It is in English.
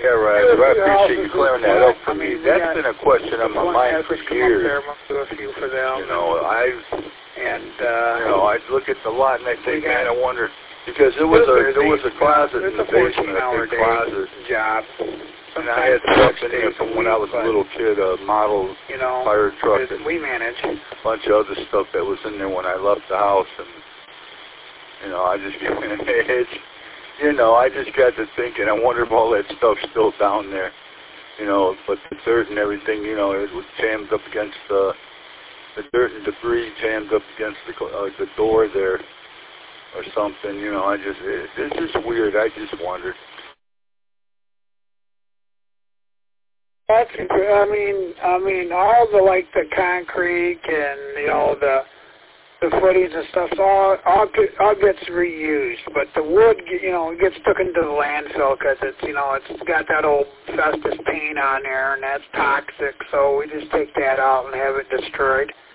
Yeah, right. Well, I appreciate you clearing that up for me. That's been a question on my mind for years. You know, I look at the lot and I think, man, I wonder, because there was a closet in the basement, a big closet. And I had stuff in there from when I was a little kid, a model fire truck, and a bunch of other stuff that was in there when I left the house. And I just got to thinking, I wonder if all that stuff's still down there. But the dirt and everything, it was jammed up against the dirt and debris jammed up against the door there or something. It's just weird. I just wondered. That's good. I mean, all the concrete and the footings and stuff, all gets reused, but the wood, gets took into the landfill because it's got that old asbestos paint on there, and that's toxic. So we just take that out and have it destroyed.